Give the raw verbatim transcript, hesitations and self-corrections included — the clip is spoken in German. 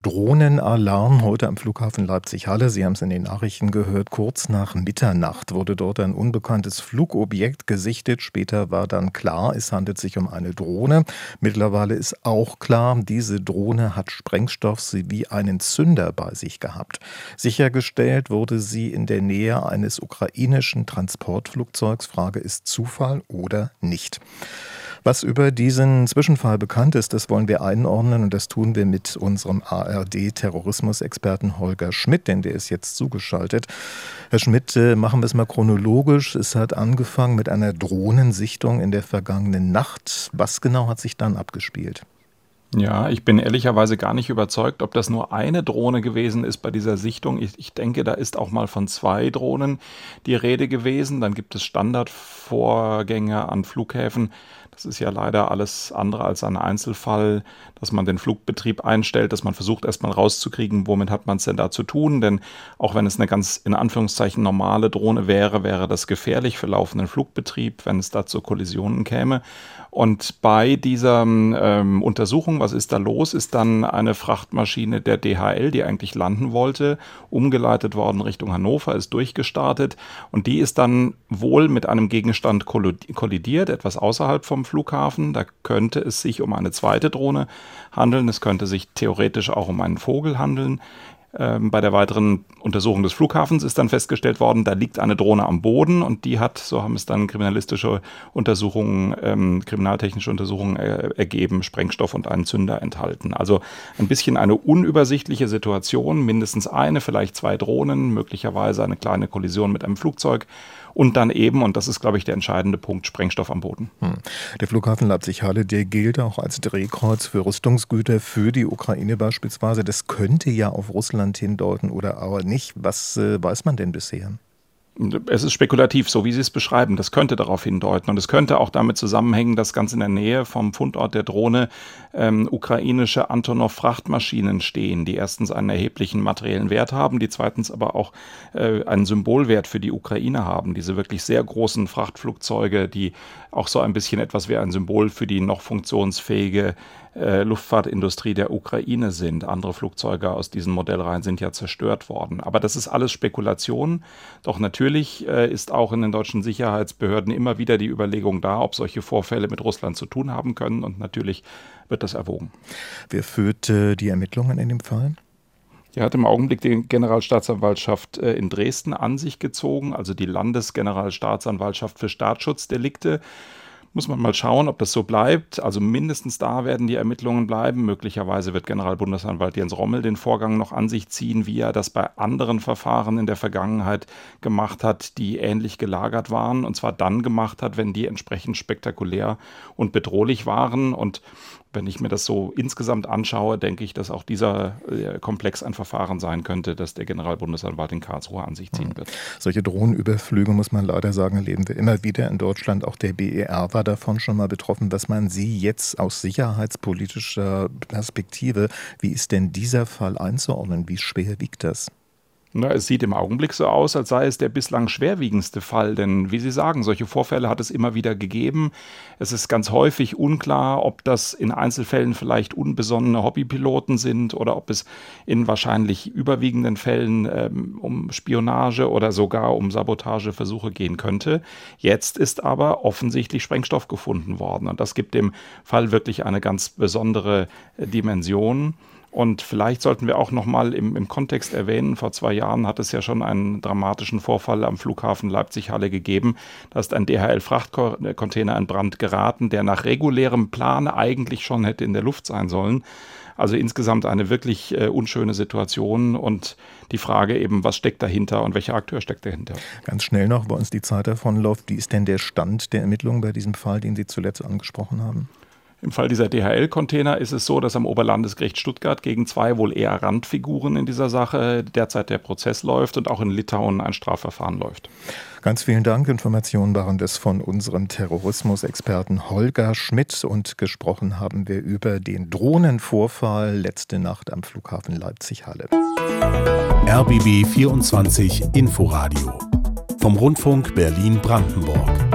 Drohnenalarm heute am Flughafen Leipzig-Halle. Sie haben es in den Nachrichten gehört. Kurz nach Mitternacht wurde dort ein unbekanntes Flugobjekt gesichtet. Später war dann klar, es handelt sich um eine Drohne. Mittlerweile ist auch klar, diese Drohne hat Sprengstoff sowie einen Zünder bei sich gehabt. Sichergestellt wurde sie in der Nähe eines ukrainischen Transportflugzeugs. Frage ist Zufall oder nicht. Was über diesen Zwischenfall bekannt ist, das wollen wir einordnen und das tun wir mit unserem A R D-Terrorismusexperten Holger Schmidt, denn der ist jetzt zugeschaltet. Herr Schmidt, machen wir es mal chronologisch. Es hat angefangen mit einer Drohnensichtung in der vergangenen Nacht. Was genau hat sich dann abgespielt? Ja, ich bin ehrlicherweise gar nicht überzeugt, ob das nur eine Drohne gewesen ist bei dieser Sichtung. Ich, ich denke, da ist auch mal von zwei Drohnen die Rede gewesen. Dann gibt es Standardvorgänge an Flughäfen. Das ist ja leider alles andere als ein Einzelfall, dass man den Flugbetrieb einstellt, dass man versucht erstmal rauszukriegen, womit hat man es denn da zu tun. Denn auch wenn es eine ganz in Anführungszeichen normale Drohne wäre, wäre das gefährlich für laufenden Flugbetrieb, wenn es da zu Kollisionen käme. Und bei dieser ähm, Untersuchung, was ist da los, ist dann eine Frachtmaschine der D H L, die eigentlich landen wollte, umgeleitet worden Richtung Hannover, ist durchgestartet und die ist dann wohl mit einem Gegenstand kollidiert, etwas außerhalb vom Flughafen. Da könnte es sich um eine zweite Drohne handeln, es könnte sich theoretisch auch um einen Vogel handeln. Ähm, bei der weiteren Untersuchung des Flughafens ist dann festgestellt worden, da liegt eine Drohne am Boden und die hat, so haben es dann kriminalistische Untersuchungen, ähm, kriminaltechnische Untersuchungen äh, ergeben, Sprengstoff und einen Zünder enthalten. Also ein bisschen eine unübersichtliche Situation, mindestens eine, vielleicht zwei Drohnen, möglicherweise eine kleine Kollision mit einem Flugzeug. Und dann eben, und das ist, glaube ich, der entscheidende Punkt, Sprengstoff am Boden. Hm. Der Flughafen Leipzig-Halle, der gilt auch als Drehkreuz für Rüstungsgüter für die Ukraine beispielsweise. Das könnte ja auf Russland hindeuten oder aber nicht. Was äh, weiß man denn bisher? Es ist spekulativ, so wie Sie es beschreiben. Das könnte darauf hindeuten. Und es könnte auch damit zusammenhängen, dass ganz in der Nähe vom Fundort der Drohne ähm, ukrainische Antonov-Frachtmaschinen stehen, die erstens einen erheblichen materiellen Wert haben, die zweitens aber auch äh, einen Symbolwert für die Ukraine haben. Diese wirklich sehr großen Frachtflugzeuge, die auch so ein bisschen etwas wie ein Symbol für die noch funktionsfähige äh, Luftfahrtindustrie der Ukraine sind. Andere Flugzeuge aus diesen Modellreihen sind ja zerstört worden. Aber das ist alles Spekulation. Doch natürlich äh, ist auch in den deutschen Sicherheitsbehörden immer wieder die Überlegung da, ob solche Vorfälle mit Russland zu tun haben können. Und natürlich wird das erwogen. Wer führt äh, die Ermittlungen in dem Fall? Die hat im Augenblick die Generalstaatsanwaltschaft in Dresden an sich gezogen, also die Landesgeneralstaatsanwaltschaft für Staatsschutzdelikte. Muss man mal schauen, ob das so bleibt. Also mindestens da werden die Ermittlungen bleiben. Möglicherweise wird Generalbundesanwalt Jens Rommel den Vorgang noch an sich ziehen, wie er das bei anderen Verfahren in der Vergangenheit gemacht hat, die ähnlich gelagert waren. Und zwar dann gemacht hat, wenn die entsprechend spektakulär und bedrohlich waren. Und wenn ich mir das so insgesamt anschaue, denke ich, dass auch dieser Komplex ein Verfahren sein könnte, das der Generalbundesanwalt in Karlsruhe an sich ziehen wird. Solche Drohnenüberflüge, muss man leider sagen, erleben wir immer wieder in Deutschland. Auch der B E R war davon schon mal betroffen. Was meinen Sie jetzt aus sicherheitspolitischer Perspektive? Wie ist denn dieser Fall einzuordnen? Wie schwer wiegt das? Na, es sieht im Augenblick so aus, als sei es der bislang schwerwiegendste Fall, denn wie Sie sagen, solche Vorfälle hat es immer wieder gegeben. Es ist ganz häufig unklar, ob das in Einzelfällen vielleicht unbesonnene Hobbypiloten sind oder ob es in wahrscheinlich überwiegenden Fällen ähm, um Spionage oder sogar um Sabotageversuche gehen könnte. Jetzt ist aber offensichtlich Sprengstoff gefunden worden und das gibt dem Fall wirklich eine ganz besondere äh, Dimension. Und vielleicht sollten wir auch noch mal im, im Kontext erwähnen, vor zwei Jahren hat es ja schon einen dramatischen Vorfall am Flughafen Leipzig-Halle gegeben. Da ist ein D H L-Frachtcontainer in Brand geraten, der nach regulärem Plan eigentlich schon hätte in der Luft sein sollen. Also insgesamt eine wirklich äh, unschöne Situation und die Frage eben, was steckt dahinter und welcher Akteur steckt dahinter. Ganz schnell noch, weil uns die Zeit davonläuft. Wie ist denn der Stand der Ermittlungen bei diesem Fall, den Sie zuletzt angesprochen haben? Im Fall dieser D H L-Container ist es so, dass am Oberlandesgericht Stuttgart gegen zwei wohl eher Randfiguren in dieser Sache derzeit der Prozess läuft und auch in Litauen ein Strafverfahren läuft. Ganz vielen Dank. Informationen waren das von unserem Terrorismusexperten Holger Schmidt und gesprochen haben wir über den Drohnenvorfall letzte Nacht am Flughafen Leipzig-Halle. R B B vierundzwanzig Inforadio vom Rundfunk Berlin-Brandenburg.